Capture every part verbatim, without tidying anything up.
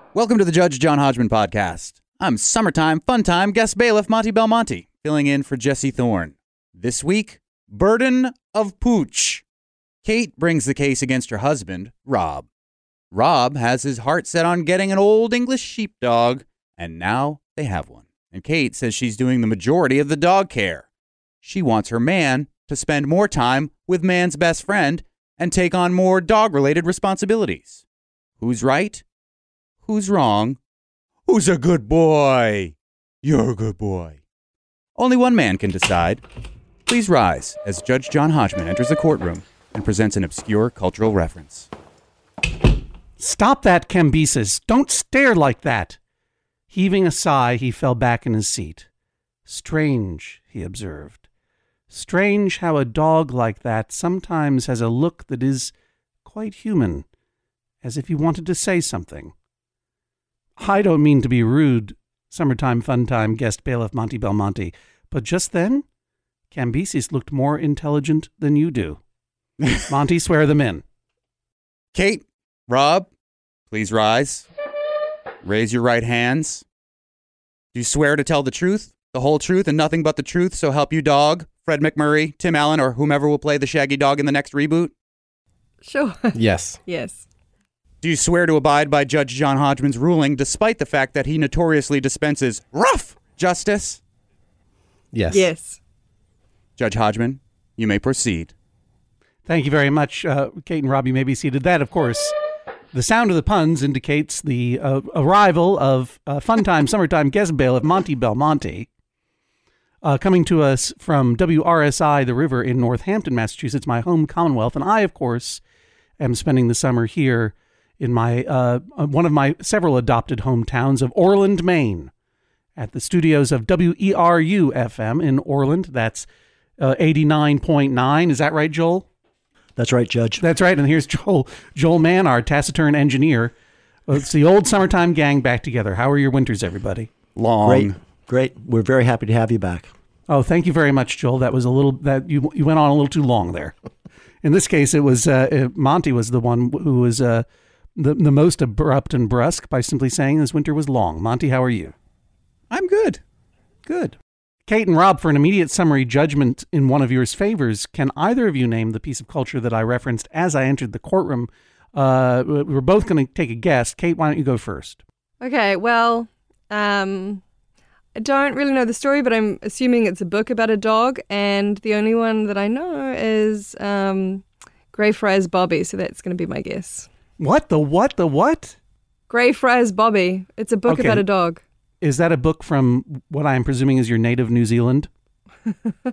Welcome to the Judge John Hodgman podcast. I'm summertime fun time guest bailiff Monty Belmonte, filling in for Jesse Thorne. This week, burden of pooch. Kate brings the case against her husband, Rob. Rob has his heart set on getting an old English sheepdog, and now they have one. And Kate says she's doing the majority of the dog care. She wants her man to spend more time with man's best friend and take on more dog-related responsibilities. Who's right? Who's wrong? Who's a good boy? You're a good boy. Only one man can decide. Please rise as Judge John Hodgman enters the courtroom and presents an obscure cultural reference. Stop that, Cambyses. Don't stare like that. Heaving a sigh, he fell back in his seat. Strange, he observed. Strange how a dog like that sometimes has a look that is quite human, as if he wanted to say something. I don't mean to be rude, summertime fun time guest bailiff Monty Belmonte, but just then, Cambyses looked more intelligent than you do. Monty, swear them in. Kate, Rob, please rise. Raise your right hands. Do you swear to tell the truth, the whole truth, and nothing but the truth, so help you dog, Fred McMurray, Tim Allen, or whomever will play the Shaggy Dog in the next reboot? Sure. Yes. Yes. Do you swear to abide by Judge John Hodgman's ruling, despite the fact that he notoriously dispenses rough justice? Yes. Yes. Judge Hodgman, you may proceed. Thank you very much, uh, Kate and Rob. You may be seated. That, of course, the sound of the puns indicates the uh, arrival of uh, fun-time, summertime guest bailiff Monty Belmonte, uh, coming to us from W R S I The River in Northampton, Massachusetts, my home commonwealth. And I, of course, am spending the summer here in my uh, one of my several adopted hometowns of Orland, Maine, at the studios of W E R U F M in Orland. That's uh, eighty-nine point nine. Is that right, Joel? That's right, Judge. That's right. And here's Joel, Joel Mann, our taciturn engineer. It's the old summertime gang back together. How are your winters, everybody? Long. Great, great. We're very happy to have you back. Oh, thank you very much, Joel. That was a little, that you you went on a little too long there. In this case, it was, uh, Monty was the one who was uh, the, the most abrupt and brusque by simply saying this winter was long. Monty, how are you? I'm good. Good. Kate and Rob, for an immediate summary judgment in one of yours favors, can either of you name the piece of culture that I referenced as I entered the courtroom? Uh, we're both going to take a guess. Kate, why don't you go first? Okay, well, um, I don't really know the story, but I'm assuming it's a book about a dog, and the only one that I know is um, Greyfriars Bobby, so that's going to be my guess. What? The what? The what? Greyfriars Bobby. It's a book Okay. about a dog. Is that a book from what I'm presuming is your native New Zealand? Um,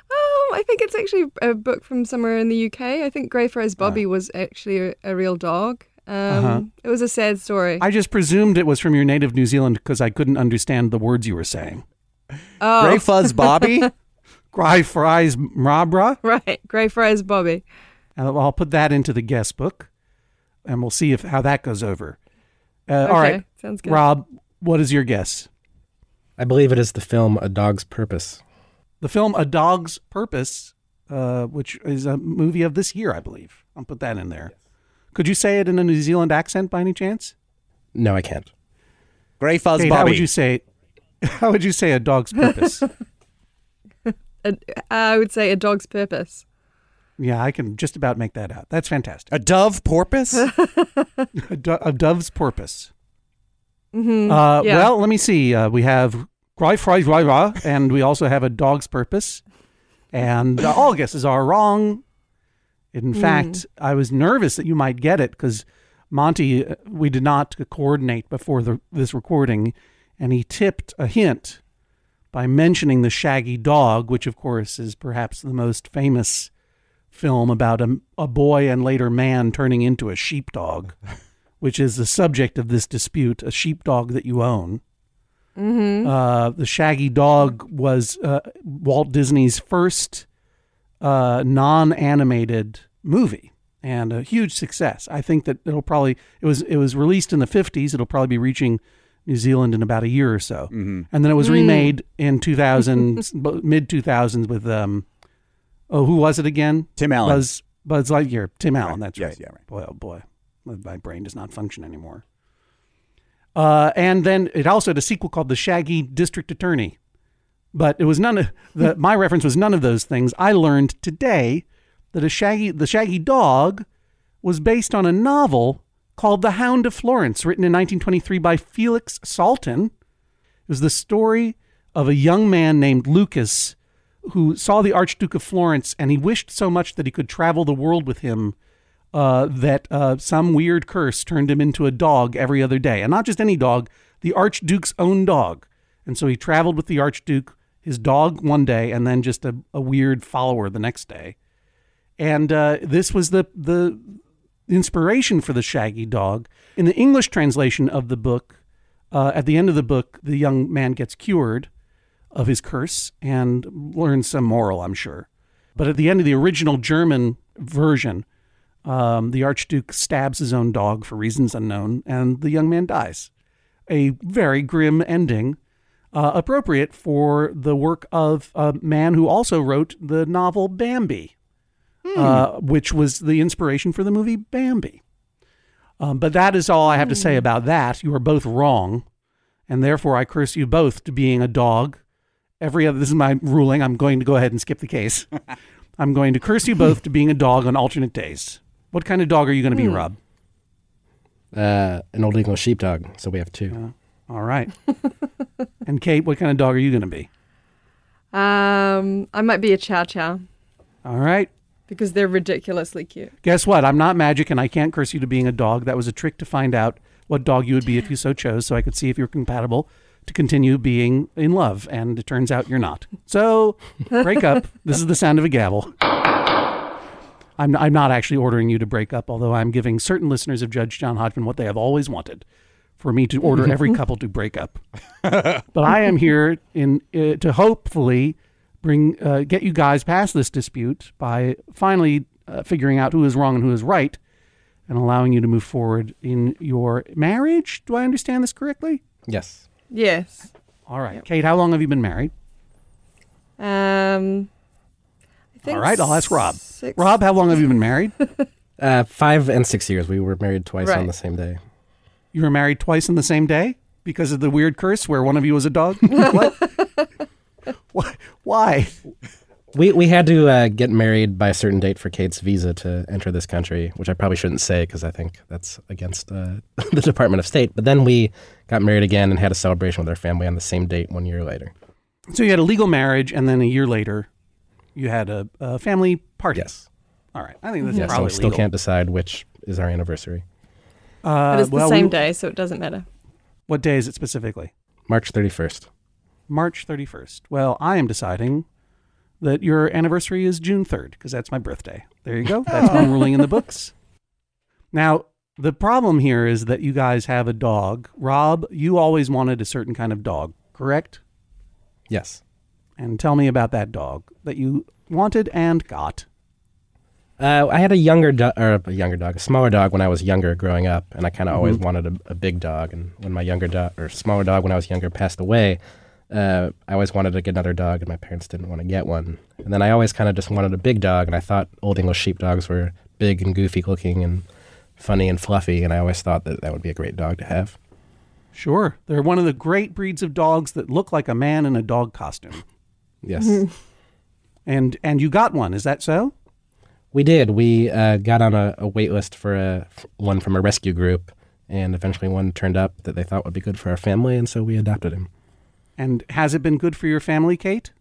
I think it's actually a book from somewhere in the U K. I think Greyfriars Bobby was actually a, a real dog. Um, Uh-huh. It was a sad story. I just presumed it was from your native New Zealand because I couldn't understand the words you were saying. oh, Gray Fuzz Bobby? Gry fries Mrabra? right. Greyfriars Bobby. And I'll put that into the guest book, and we'll see if how that goes over. Uh, Okay, all right, sounds good. Rob, what is your guess? I believe it is the film A Dog's Purpose. The film A Dog's Purpose, uh, which is a movie of this year, I believe. I'll put that in there. Could you say it in a New Zealand accent by any chance? No, I can't. Gray Fuzz Kate, Bobby. how would you say? How would you say A Dog's Purpose? A, I would say A Dog's Purpose. Yeah, I can just about make that out. That's fantastic. A dove porpoise? A, do- a dove's porpoise. Mm-hmm. Uh, yeah. Well, let me see. Uh, we have Gry Fries Rara, and we also have A Dog's Purpose. And uh, all guesses are wrong. In Mm. fact, I was nervous that you might get it because Monty, uh, we did not coordinate before the, this recording, and he tipped a hint by mentioning The Shaggy Dog, which, of course, is perhaps the most famous film about a, a boy and later man turning into a sheepdog, which is the subject of this dispute, a sheepdog that you own. Mm-hmm. Uh, the Shaggy Dog was uh, Walt Disney's first uh, non-animated movie and a huge success. I think that it'll probably, it was it was released in the fifties. It'll probably be reaching New Zealand in about a year or so. Mm-hmm. And then it was Mm. remade in two thousand, mid two thousands with, um, oh, who was it again? Tim Allen. Buzz, Buzz Lightyear. Tim Allen, that's Yes, right. yeah, right. Boy, oh boy, my brain does not function anymore. Uh, and then it also had a sequel called The Shaggy District Attorney. But it was none of the, my reference was none of those things. I learned today that a Shaggy, the Shaggy Dog was based on a novel called The Hound of Florence, written in nineteen twenty-three by Felix Salten. It was the story of a young man named Lucas who saw the Archduke of Florence, and he wished so much that he could travel the world with him uh, that uh, some weird curse turned him into a dog every other day. And not just any dog, the Archduke's own dog. And so he traveled with the Archduke, his dog one day, and then just a, a weird follower the next day. And uh, this was the the inspiration for the Shaggy Dog. In the English translation of the book, uh, at the end of the book, the young man gets cured of his curse and learns some moral, I'm sure. But at the end of the original German version, um, the Archduke stabs his own dog for reasons unknown, and the young man dies. A very grim ending. Uh, appropriate for the work of a man who also wrote the novel Bambi, hmm. uh, which was the inspiration for the movie Bambi. Um, but that is all I have to say about that. You are both wrong, and therefore I curse you both to being a dog. Every other, this is my ruling. I'm going to go ahead and skip the case. I'm going to curse you both to being a dog on alternate days. What kind of dog are you going to be, hmm. Rob? Uh, an Old English sheepdog, so we have two. Uh, all right. And Kate, what kind of dog are you going to be? Um, I might be a chow chow. All right. Because they're ridiculously cute. Guess what? I'm not magic, and I can't curse you to being a dog. That was a trick to find out what dog you would be if you so chose, so I could see if you're compatible to continue being in love. And it turns out you're not. So break up. This is the sound of a gavel. I'm, I'm not actually ordering you to break up, although I'm giving certain listeners of Judge John Hodgman what they have always wanted, for me to order every couple to break up. But I am here in uh, to hopefully bring uh, get you guys past this dispute by finally uh, figuring out who is wrong and who is right, and allowing you to move forward in your marriage. Do I understand this correctly? Yes. Yes. All right. Yep. Kate, how long have you been married? Um. I think All right, I'll ask Rob. Six. Rob, how long have you been married? Uh, five and six years. We were married twice Right. on the same day. You were married twice in the same day because of the weird curse where one of you was a dog? What? Why? Why? We we had to uh, get married by a certain date for Kate's visa to enter this country, which I probably shouldn't say because I think that's against uh, the Department of State. But then we got married again and had a celebration with our family on the same date one year later. So you had a legal marriage, and then a year later, you had a, a family party. Yes. All right. I think that's Yeah, so probably we still legal. can't decide which is our anniversary. Uh, But it's well, the same we- day, so it doesn't matter. What day is it specifically? March thirty-first. March thirty-first. Well, I am deciding that your anniversary is June third, because that's my birthday. There you go. That's one ruling in the books. Now, the problem here is that you guys have a dog. Rob, you always wanted a certain kind of dog, correct? Yes. And tell me about that dog that you wanted and got. Uh, I had a younger do- or a younger dog, a smaller dog when I was younger growing up, and I kind of Mhm. always wanted a, a big dog. And when my younger dog or smaller dog when I was younger passed away, uh, I always wanted to get another dog, and my parents didn't want to get one. And then I always kind of just wanted a big dog, and I thought Old English sheepdogs were big and goofy looking and funny and fluffy, and I always thought that that would be a great dog to have. Sure. They're one of the great breeds of dogs that look like a man in a dog costume. Yes. And and you got one, is that so? We did. We uh, got on a, a wait list for a, f- one from a rescue group, and eventually one turned up that they thought would be good for our family, and so we adopted him. And has it been good for your family, Kate?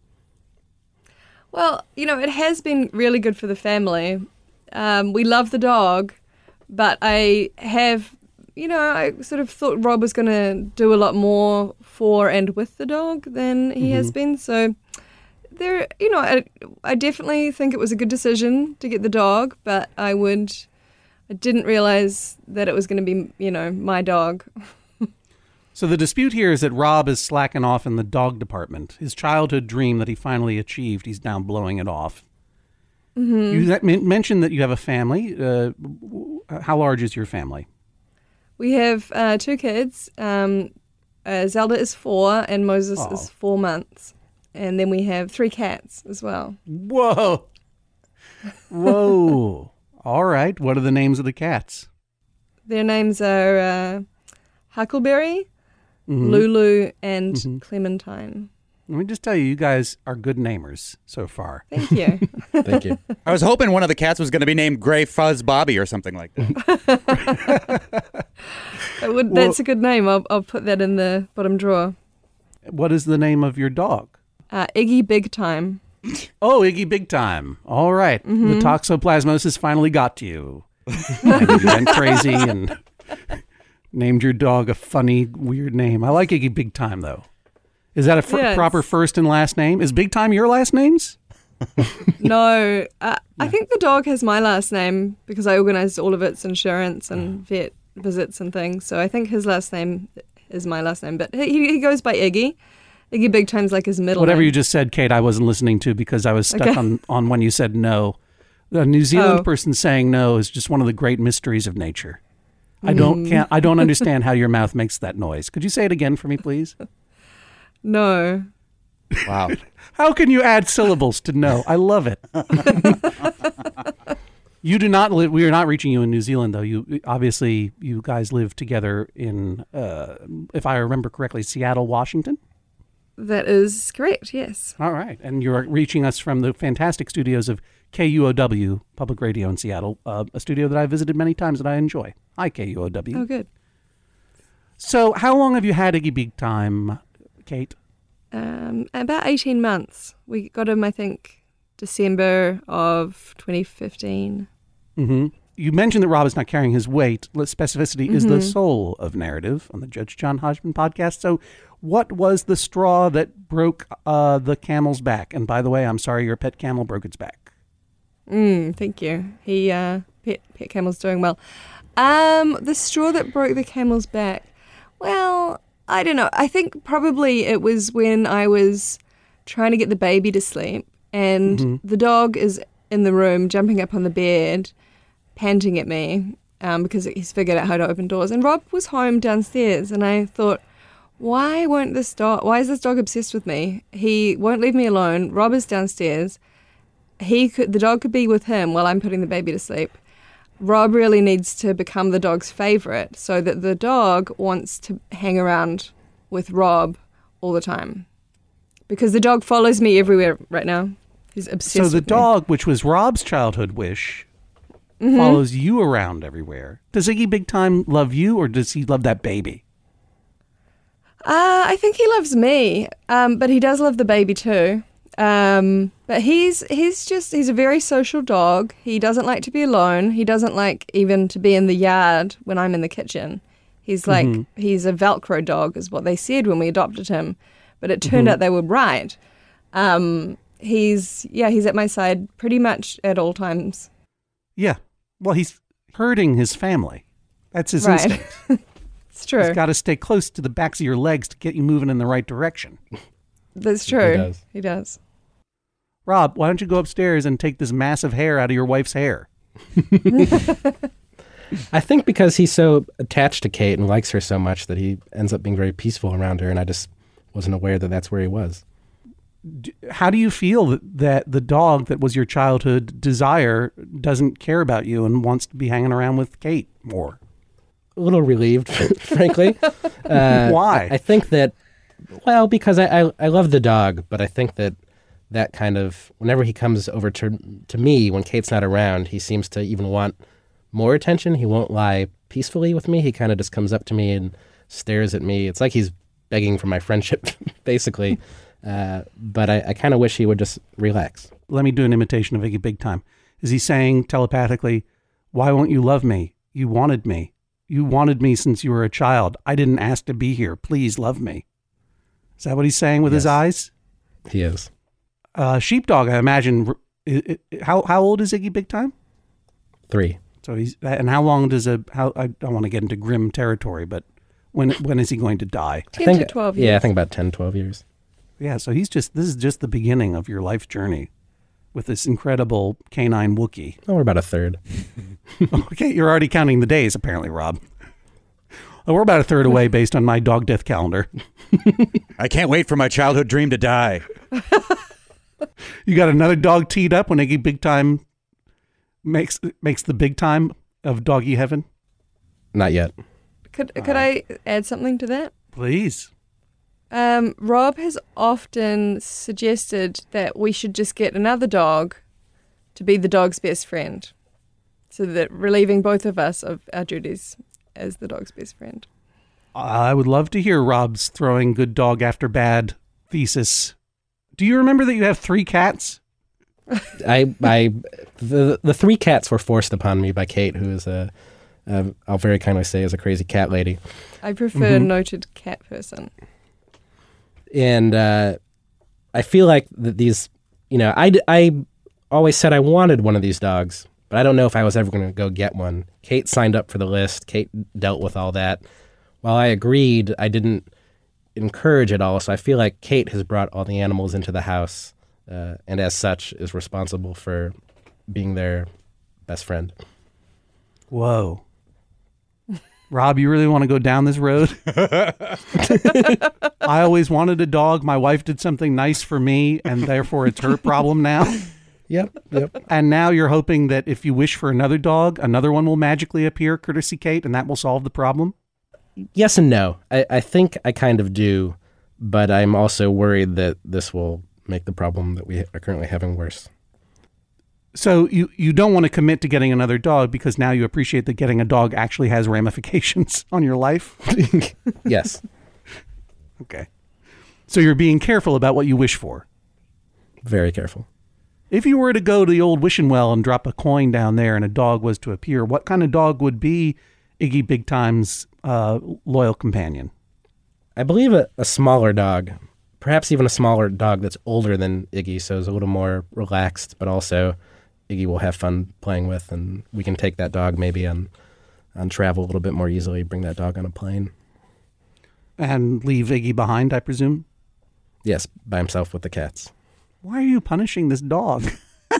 Well, you know, it has been really good for the family. Um, we love the dog, but I have, you know, I sort of thought Rob was going to do a lot more for and with the dog than he has been. So there, you know, I, I definitely think it was a good decision to get the dog, but I would, I didn't realize that it was going to be, you know, my dog. So the dispute here is that Rob is slacking off in the dog department. His childhood dream that he finally achieved, he's now blowing it off. Mm-hmm. You that, men- mentioned that you have a family. Uh, w- how large is your family? We have uh, two kids. Um, uh, Zelda is four and Moses Oh. is four months. And then we have three cats as well. Whoa. Whoa. All right. What are the names of the cats? Their names are uh, Huckleberry, Mhm. Lulu, and Mhm. Clementine. Let me just tell you, you guys are good namers so far. Thank you. Thank you. I was hoping one of the cats was going to be named Gray Fuzz Bobby or something like that. That would, Well- that's a good name. I'll, I'll put that in the bottom drawer. What is the name of your dog? Uh, Iggy Big Time. Oh, Iggy Big Time. All right. Mm-hmm. The toxoplasmosis finally got to you. And you went crazy and named your dog a funny, weird name. I like Iggy Big Time, though. Is that a fir- Yeah, proper it's- first and last name? Is Big Time your last names? No, uh, I think the dog has my last name because I organised all of its insurance and vet visits and things. So I think his last name is my last name. But he, he goes by Iggy. Iggy Big Time's like his middle Whatever name. you just said, Kate, I wasn't listening to because I was stuck Okay. on, on when you said no. A New Zealand Oh. person saying no is just one of the great mysteries of nature. I don't can't I don't understand how your mouth makes that noise. Could you say it again for me, please? No. Wow. How can you add syllables to no? I love it. You do not live. We are not reaching you in New Zealand, though. You obviously you guys live together in, uh, if I remember correctly, Seattle, Washington. That is correct, yes. All right, and you're reaching us from the fantastic studios of K U O W Public Radio in Seattle, uh, a studio that I visited many times that I enjoy. Hi, K U O W. Oh, good. So, how long have you had Iggy Big Time, Kate? Um, about eighteen months. We got him, I think, December of twenty fifteen. Mm-hmm. You mentioned that Rob is not carrying his weight. Specificity is the Mhm. soul of narrative on the Judge John Hodgman podcast. So, what was the straw that broke uh, the camel's back? And by the way, I'm sorry your pet camel broke its back. Mm, thank you. He, uh, pet, pet camel's doing well. Um, the straw that broke the camel's back. Well, I don't know. I think probably it was when I was trying to get the baby to sleep and Mhm. the dog is in the room jumping up on the bed, panting at me um, because he's figured out how to open doors. And Rob was home downstairs and I thought, why won't this dog, why is this dog obsessed with me? He won't leave me alone. Rob is downstairs. He could, the dog could be with him while I'm putting the baby to sleep. Rob really needs to become the dog's favorite so that the dog wants to hang around with Rob all the time. Because the dog follows me everywhere right now. He's obsessed So, the with me. dog, which was Rob's childhood wish, Mhm. follows you around everywhere. Does Iggy Big Time love you, or does he love that baby? Uh, I think he loves me, um, but he does love the baby too. Um, but he's he's just he's a very social dog. He doesn't like to be alone. He doesn't like even to be in the yard when I'm in the kitchen. He's like Mhm. he's a Velcro dog, is what they said when we adopted him. But it turned Mhm. out they were right. Um, he's yeah he's at my side pretty much at all times. Yeah. Well, he's herding his family. That's his Right. instinct. It's true. He's got to stay close to the backs of your legs to get you moving in the right direction. That's true. He does. He does. Rob, why don't you go upstairs and take this massive hair out of your wife's hair? I think because he's so attached to Kate and likes her so much that he ends up being very peaceful around her, and I just wasn't aware that that's where he was. D- How do you feel that, that the dog that was your childhood desire doesn't care about you and wants to be hanging around with Kate more? A little relieved, frankly. Uh, Why? I, I think that, well, because I, I, I love the dog, but I think that that kind of, whenever he comes over to, to me when Kate's not around, he seems to even want more attention. He won't lie peacefully with me. He kind of just comes up to me and stares at me. It's like he's begging for my friendship, basically. Uh, but I, I kind of wish he would just relax. Let me do an imitation of Iggy Big Time. Is he saying telepathically, why won't you love me? You wanted me. You wanted me since you were a child. I didn't ask to be here. Please love me. Is that what he's saying with his Yes. eyes? He is. Uh, sheepdog, I imagine. i- i- How how old is Iggy Big Time? Three. So he's and how long does a how I don't want to get into grim territory, but when when is he going to die? ten I think, to twelve years. Yeah, I think about ten, twelve years. Yeah, so he's just this is just the beginning of your life journey with this incredible canine Wookiee. Oh, we're about a third. Okay, you're already counting the days, apparently, Rob. Well, we're about a third away based on my dog death calendar. I can't wait for my childhood dream to die. You got another dog teed up when Iggy Big Time makes makes the big time of doggy heaven? Not yet. Could could I add something to that? Please. Um, Rob has often suggested that we should just get another dog to be the dog's best friend, so that relieving both of us of our duties as the dog's best friend. I would love to hear Rob's throwing good dog after bad thesis. Do you remember that you have three cats? I, I, the the three cats were forced upon me by Kate, who is a, a I'll very kindly say, is a crazy cat lady. I prefer Mhm. noted cat person. And uh, I feel like that these, you know, I, I always said I wanted one of these dogs, but I don't know if I was ever going to go get one. Kate signed up for the list. Kate dealt with all that. While I agreed, I didn't encourage it all. So I feel like Kate has brought all the animals into the house, uh, and as such is responsible for being their best friend. Whoa. Rob, you really want to go down this road? I always wanted a dog. My wife did something nice for me, and therefore it's her problem now. Yep, yep. And now you're hoping that if you wish for another dog, another one will magically appear, courtesy Kate, and that will solve the problem? Yes and no. I, I think I kind of do, but I'm also worried that this will make the problem that we are currently having worse. So you, you don't want to commit to getting another dog because now you appreciate that getting a dog actually has ramifications on your life? Yes. Okay. So you're being careful about what you wish for. Very careful. If you were to go to the old wishing well and drop a coin down there and a dog was to appear, what kind of dog would be Iggy Big Time's uh, loyal companion? I believe a, a smaller dog, perhaps even a smaller dog that's older than Iggy, so is a little more relaxed, but also Iggy will have fun playing with, and we can take that dog maybe on, on travel a little bit more easily, bring that dog on a plane. And leave Iggy behind, I presume? Yes, by himself with the cats. Why are you punishing this dog?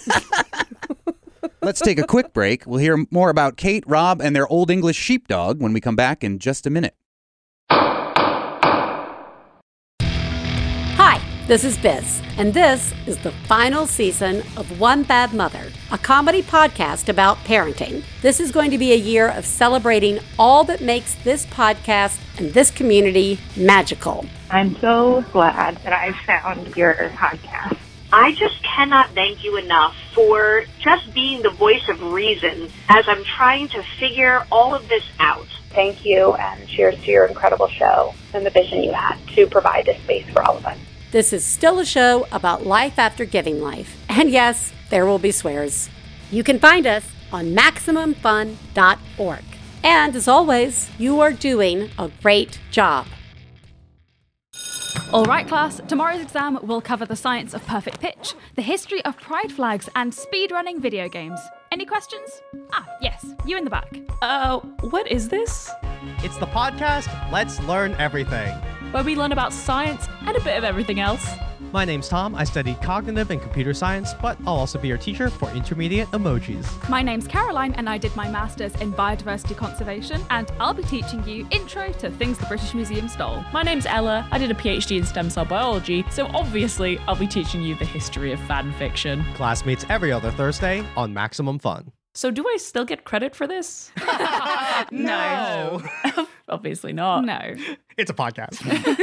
Let's take a quick break. We'll hear more about Kate, Rob, and their Old English sheepdog when we come back in just a minute. Hi, this is Biz, and this is the final season of One Bad Mother, a comedy podcast about parenting. This is going to be a year of celebrating all that makes this podcast and this community magical. I'm so glad that I found your podcast. I just cannot thank you enough for just being the voice of reason as I'm trying to figure all of this out. Thank you, and cheers to your incredible show and the vision you had to provide this space for all of us. This is still a show about life after giving life. And yes, there will be swears. You can find us on maximum fun dot org. And as always, you are doing a great job. All right, class, tomorrow's exam will cover the science of perfect pitch, the history of pride flags, and speedrunning video games. Any questions? Ah, yes, you in the back. Uh, what is this? It's the podcast Let's Learn Everything, where we learn about science and a bit of everything else. My name's Tom. I study cognitive and computer science, but I'll also be your teacher for intermediate emojis. My name's Caroline, and I did my master's in biodiversity conservation, and I'll be teaching you intro to things the British Museum stole. My name's Ella. I did a PhD in stem cell biology, so obviously I'll be teaching you the history of fan fiction. Class meets every other Thursday on Maximum Fun. So do I still get credit for this? No. Obviously not. No. It's a podcast.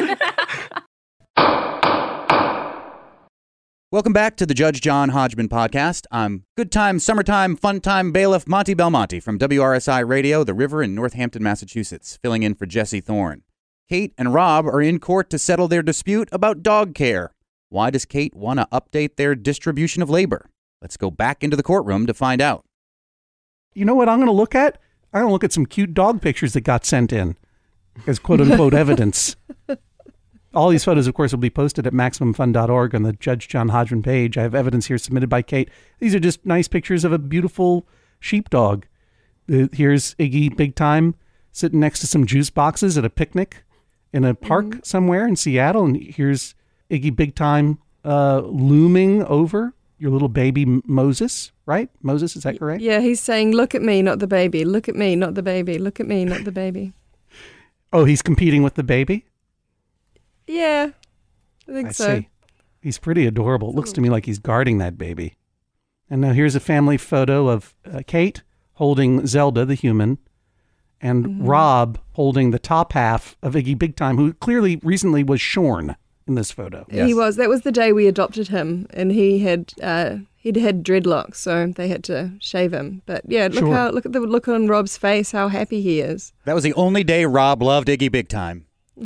Welcome back to the Judge John Hodgman podcast. I'm good time, summertime, fun time bailiff Monty Belmonte from W R S I Radio, The River in Northampton, Massachusetts, filling in for Jesse Thorne. Kate and Rob are in court to settle their dispute about dog care. Why does Kate want to update their distribution of labor? Let's go back into the courtroom to find out. You know what I'm going to look at? I'm going to look at some cute dog pictures that got sent in as quote-unquote evidence. All these photos, of course, will be posted at maximum fun dot org on the Judge John Hodgman page. I have evidence here submitted by Kate. These are just nice pictures of a beautiful sheepdog. Uh, here's Iggy Big Time sitting next to some juice boxes at a picnic in a park mm-hmm. somewhere in Seattle. And here's Iggy Big Time uh, looming over your little baby Moses, right? Moses, is that correct? Yeah, he's saying, look at me, not the baby. Look at me, not the baby. Look at me, not the baby. Oh, he's competing with the baby? Yeah, I think I so. See. He's pretty adorable. It looks to me like he's guarding that baby. And now here's a family photo of uh, Kate holding Zelda, the human, and Mm-hmm. Rob holding the top half of Iggy Big Time, who clearly recently was shorn in this photo. He was. That was the day we adopted him, and he had uh, he'd had dreadlocks, so they had to shave him. But yeah, look Sure. how look at the look on Rob's face, how happy he is. That was the only day Rob loved Iggy Big Time.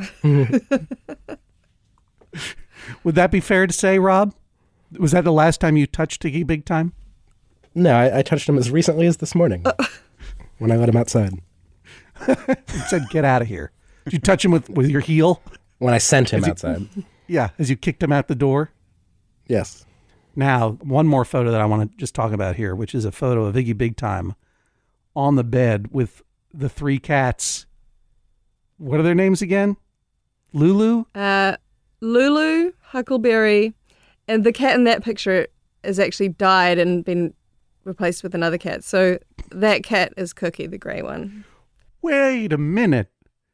Would that be fair to say, Rob? Was that the last time you touched Iggy Big Time? No, I, I touched him as recently as this morning when I let him outside. He said, "Get out of here." Did you touch him with, with your heel? When I sent him As you- outside. Yeah, as you kicked him out the door? Yes. Now, one more photo that I want to just talk about here, which is a photo of Iggy Big Time on the bed with the three cats. What are their names again? Lulu? Uh, Lulu, Huckleberry, and the cat in that picture has actually died and been replaced with another cat. So that cat is Cookie, the grey one. Wait a minute.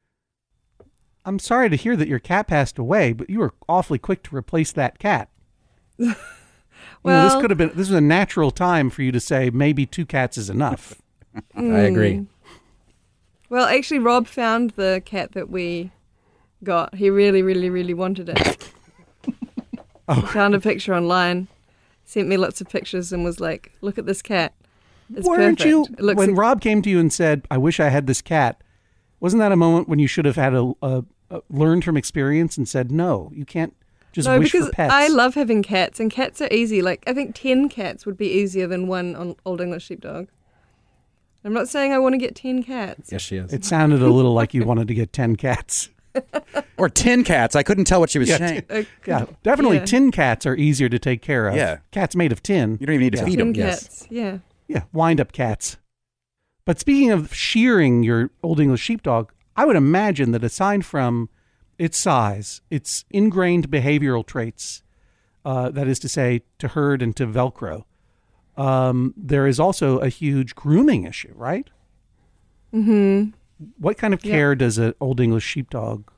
I'm sorry to hear that your cat passed away, but you were awfully quick to replace that cat. You know, this Well- could have been, this was a natural time for you to say maybe two cats is enough. I agree. Mm. Well, actually, Rob found the cat that we got. He really, really, really wanted it. Oh. He found a picture online, sent me lots of pictures, and was like, "Look at this cat. It's Weren't perfect. you, It looks when ex- Rob came to you and said, I wish I had this cat, wasn't that a moment when you should have had a, a, a learned from experience and said, no, you can't just no, wish because for pets? I love having cats, and cats are easy. Like I think ten cats would be easier than one on Old English Sheepdog. I'm not saying I want to get ten cats. Yes, she is. It sounded a little like you wanted to get ten cats. Or tin cats. I couldn't tell what she was Yeah, saying. Uh, Yeah, definitely yeah. tin cats are easier to take care of. Yeah. Cats made of tin. You don't even need to Yeah. feed Tin them. cats. Yeah. Yeah, wind-up cats. But speaking of shearing your Old English Sheepdog, I would imagine that aside from its size, its ingrained behavioral traits, uh, that is to say, to herd and to Velcro, um, there is also a huge grooming issue, right? Mm-hmm. What kind of Yeah. care does an Old English Sheepdog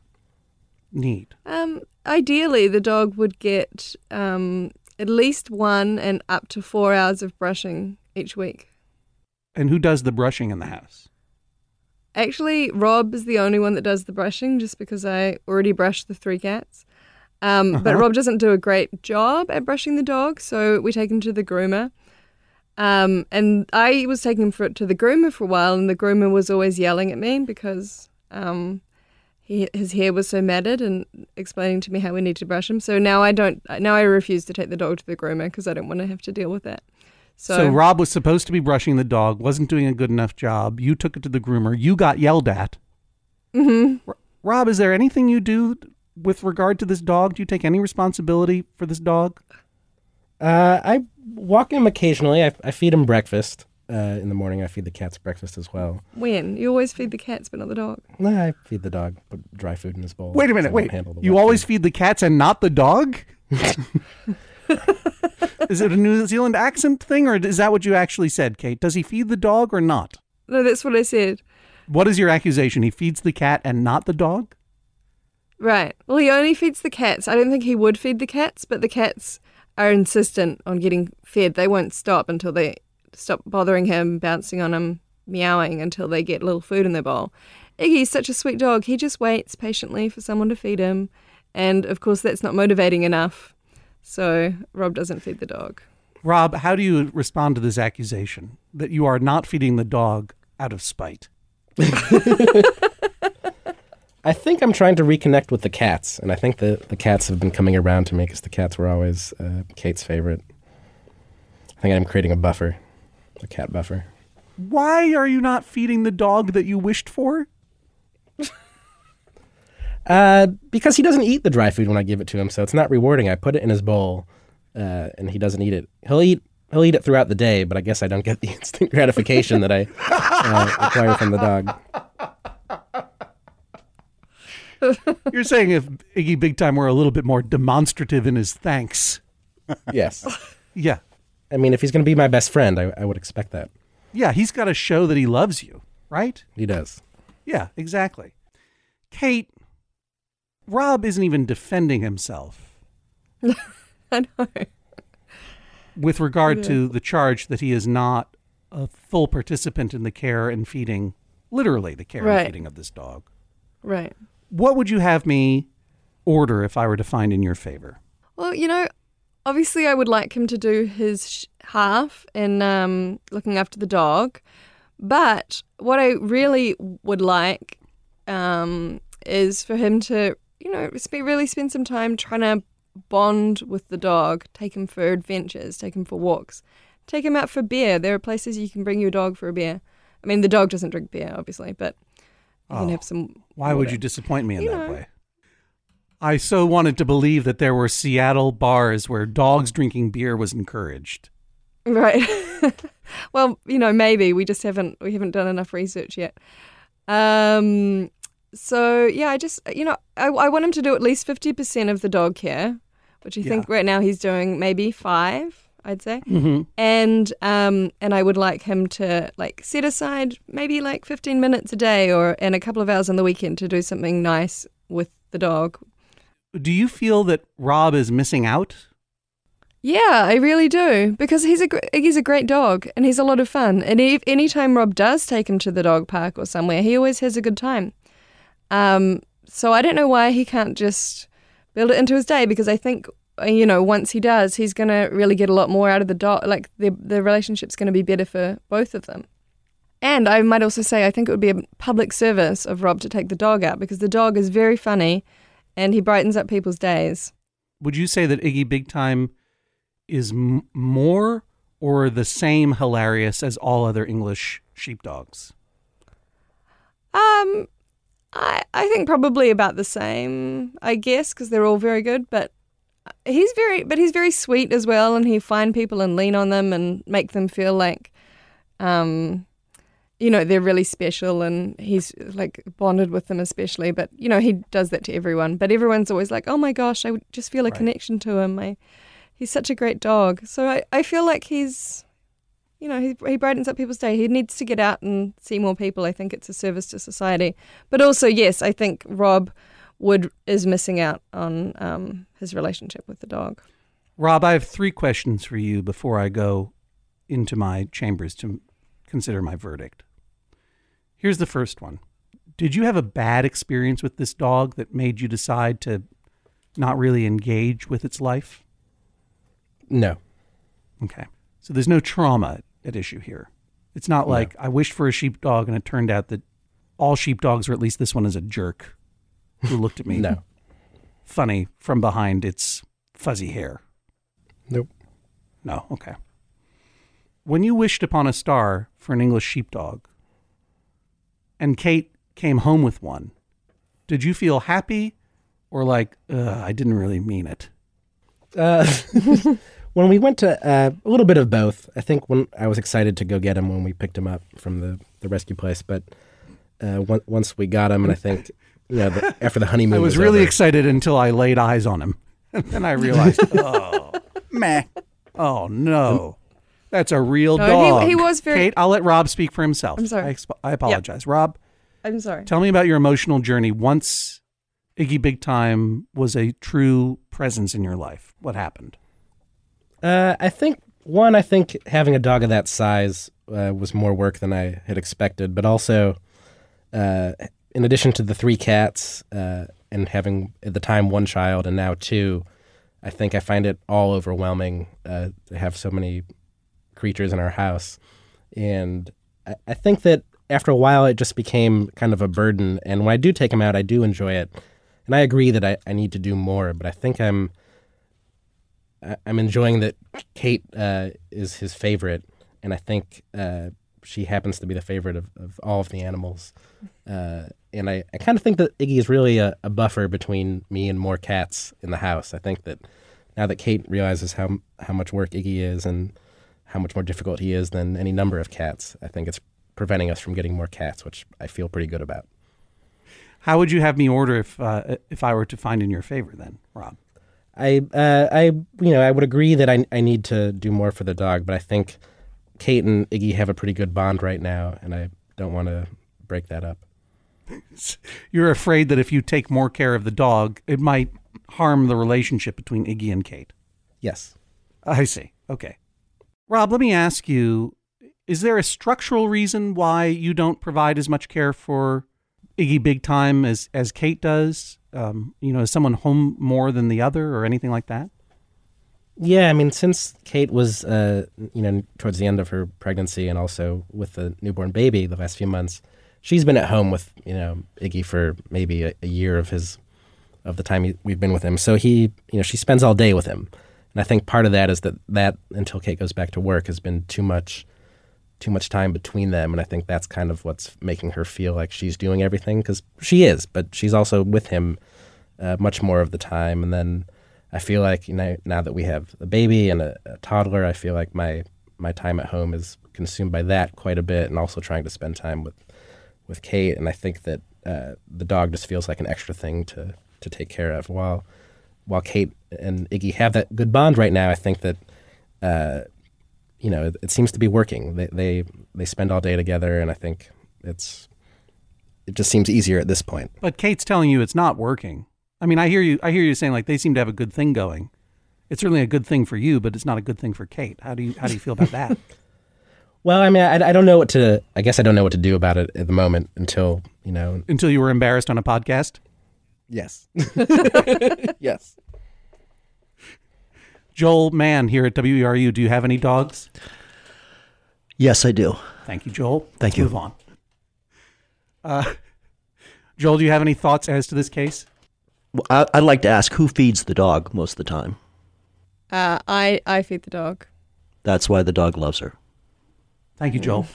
need? Um, ideally, the dog would get um, at least one and up to four hours of brushing each week. And who does the brushing in the house? Actually, Rob is the only one that does the brushing just because I already brushed the three cats. Um, But Uh-huh. Rob doesn't do a great job at brushing the dog, so we take him to the groomer. Um, and I was taking him for, to the groomer for a while, and the groomer was always yelling at me because um, he, his hair was so matted and explaining to me how we need to brush him. So now I don't. Now I refuse to take the dog to the groomer because I don't want to have to deal with that. So, So Rob was supposed to be brushing the dog, wasn't doing a good enough job. You took it to the groomer. You got yelled at. Mhm. R- Rob, is there anything you do with regard to this dog? Do you take any responsibility for this dog? Uh, I walk him occasionally. I, I feed him breakfast. Uh, in the morning, I feed the cats breakfast as well. when you always feed the cats but not the dog. Nah, I feed the dog, put dry food in his bowl. Wait a so minute, he won't wait. handle the You wet always food. feed the cats and not the dog? Is it a New Zealand accent thing, or is that what you actually said, Kate? Does he feed the dog or not? No, that's what I said. What is your accusation? He feeds the cat and not the dog? Right. Well, he only feeds the cats. I don't think he would feed the cats, but the cats are insistent on getting fed. They won't stop until they stop bothering him, bouncing on him, meowing until they get a little food in their bowl. Iggy's such a sweet dog. He just waits patiently for someone to feed him. And of course, that's not motivating enough. So Rob doesn't feed the dog. Rob, how do you respond to this accusation that you are not feeding the dog out of spite? I think I'm trying to reconnect with the cats, and I think the, the cats have been coming around to me because the cats were always uh, Kate's favorite. I think I'm creating a buffer, a cat buffer. Why are you not feeding the dog that you wished for? Uh, because he doesn't eat the dry food when I give it to him, so it's not rewarding. I put it in his bowl, uh, and he doesn't eat it. He'll eat he'll eat it throughout the day, but I guess I don't get the instant gratification that I uh, require from the dog. You're saying if Iggy Big Time were a little bit more demonstrative in his thanks. Yes. Yeah. I mean, if he's going to be my best friend, I, I would expect that. Yeah, he's got to show that he loves you, right? He does. Yeah, exactly. Kate, Rob isn't even defending himself I know. with regard Yeah. to the charge that he is not a full participant in the care and feeding literally the care Right. and feeding of this dog. Right. What would you have me order if I were to find in your favor? Well, you know, obviously I would like him to do his sh- half in um, looking after the dog. But what I really would like um, is for him to, you know, sp- really spend some time trying to bond with the dog, take him for adventures, take him for walks, take him out for beer. There are places you can bring your dog for a beer. I mean, the dog doesn't drink beer, obviously, but you Oh, can have some. Why would water. you disappoint me in You that know. way? I so wanted to believe that there were Seattle bars where dogs drinking beer was encouraged. Right. Well, you know, maybe we just haven't we haven't done enough research yet. Um. So yeah, I just you know I, I want him to do at least fifty percent of the dog care, which I think Yeah. right now he's doing maybe five. I'd say, Mhm. and um and I would like him to like set aside maybe like fifteen minutes a day or and a couple of hours on the weekend to do something nice with the dog. Do you feel that Rob is missing out? Yeah, I really do because he's a gr- he's a great dog and he's a lot of fun. And if anytime Rob does take him to the dog park or somewhere, he always has a good time. Um, so I don't know why he can't just build it into his day because I think uh, you know once he does, he's gonna really get a lot more out of the dog. Like the the relationship's gonna be better for both of them. And I might also say I think it would be a public service of Rob to take the dog out because the dog is very funny, and he brightens up people's days. Would you say that Iggy Big Time is m- more or the same hilarious as all other English sheepdogs? Um, I I think probably about the same, I guess, because they're all very good. But he's very, but he's very sweet as well, and he find people and lean on them and make them feel like, um, you know, they're really special, and he's like bonded with them especially. But you know, he does that to everyone. But everyone's always like, oh my gosh, I would just feel a Right. connection to him. I, he's such a great dog. So I, I feel like he's. You know, he, he brightens up people's day. He needs to get out and see more people. I think it's a service to society. But also, yes, I think Rob would is missing out on um, his relationship with the dog. Rob, I have three questions for you before I go into my chambers to consider my verdict. Here's the first one. Did you have a bad experience with this dog that made you decide to not really engage with its life? No. Okay. So there's no trauma at issue here. It's not No. like I wished for a sheepdog and it turned out that all sheepdogs, or at least this one, is a jerk who looked at me No. funny from behind its fuzzy hair. Nope. No, okay. When you wished upon a star for an English sheepdog and Kate came home with one, did you feel happy or like, Ugh, I didn't really mean it? Uh, when we went to uh, a little bit of both. I think when I was excited to go get him when we picked him up from the, the rescue place, but uh, one, once we got him, and I think you know the, after the honeymoon, I was, was really over, excited until I laid eyes on him. And then I realized, oh, meh. Oh, no. That's a real No, dog. he- he was very- Kate, I'll let Rob speak for himself. I'm sorry. I, exp- I apologize. Rob, I'm sorry. tell me about your emotional journey once Iggy Big Time was a true presence in your life. What happened? Uh, I think one, I think having a dog of that size uh, was more work than I had expected, but also, uh, in addition to the three cats uh, and having at the time one child and now two, I think I find it all overwhelming uh, to have so many creatures in our house, and I, I think that after a while it just became kind of a burden. And when I do take them out, I do enjoy it, and I agree that I, I need to do more. But I think I'm. I- I'm enjoying that Kate uh, is his favorite, and I think uh, she happens to be the favorite of, of all of the animals. Uh, and I, I kind of think that Iggy is really a, a buffer between me and more cats in the house. I think that now that Kate realizes how how much work Iggy is and how much more difficult he is than any number of cats, I think it's preventing us from getting more cats, which I feel pretty good about. How would you have me order if uh, if I were to find in your favor then, Rob? I, uh, I, you know, I would agree that I, I need to do more for the dog, but I think Kate and Iggy have a pretty good bond right now, and I don't want to break that up. You're afraid that if you take more care of the dog, it might harm the relationship between Iggy and Kate. Yes. I see. Okay. Rob, let me ask you, is there a structural reason why you don't provide as much care for Iggy Big Time as, as Kate does? Um, you know, is someone home more than the other or anything like that? Yeah, I mean, since Kate was, uh, you know, towards the end of her pregnancy and also with the newborn baby the last few months, she's been at home with, you know, Iggy for maybe a, a year of his, of the time he, we've been with him. So he, you know, she spends all day with him. And I think part of that is that that, until Kate goes back to work, has been too much, too much time between them. And I think that's kind of what's making her feel like she's doing everything, because she is, but she's also with him uh, much more of the time. And then I feel like, you know, now that we have a baby and a, a toddler, I feel like my my time at home is consumed by that quite a bit, and also trying to spend time with, with Kate. And I think that uh, the dog just feels like an extra thing to, to take care of. While while Kate and Iggy have that good bond right now, I think that uh, you know, it, it seems to be working. They, they they spend all day together, and I think it's it just seems easier at this point. But Kate's telling you it's not working. I mean, I hear you. I hear you saying like they seem to have a good thing going. It's certainly a good thing for you, but it's not a good thing for Kate. How do you how do you feel about that? Well, I mean, I, I don't know what to. I guess I don't know what to do about it at the moment until you know. Until you were embarrassed on a podcast. Yes. Yes. Joel Mann here at W E R U. Do you have any dogs? Yes, I do. Thank you, Joel. Thank Let's you. Move on. Uh, Joel, do you have any thoughts as to this case? Well, I, I'd like to ask, who feeds the dog most of the time? Uh, I, I feed the dog. That's why the dog loves her. Thank you, Joel.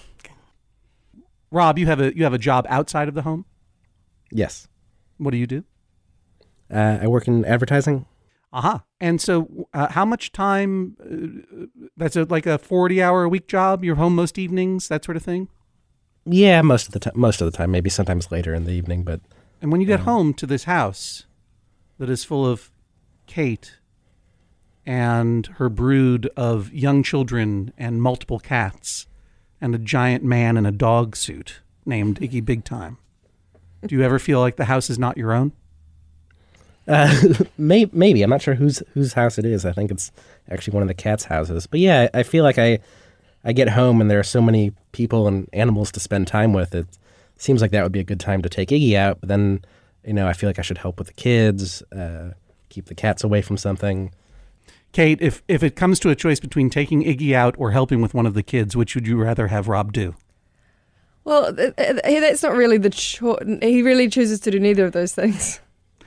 Rob, you have a you have a job outside of the home? Yes. What do you do? Uh, I work in advertising. Uh-huh. And so uh, how much time, uh, that's a, like a forty hour a week job? You're home most evenings, that sort of thing? Yeah, most of the time. Most of the time, maybe sometimes later in the evening. But and when you get um, home to this house that is full of Kate and her brood of young children and multiple cats and a giant man in a dog suit named Iggy Big Time, do you ever feel like the house is not your own? Uh, may, maybe. I'm not sure whose whose house it is. I think it's actually one of the cats' houses. But yeah, I feel like I I get home and there are so many people and animals to spend time with. It seems like that would be a good time to take Iggy out. But then, you know, I feel like I should help with the kids, uh, keep the cats away from something. Kate, if, if it comes to a choice between taking Iggy out or helping with one of the kids, which would you rather have Rob do? Well, th- th- that's not really the choice. He really chooses to do neither of those things.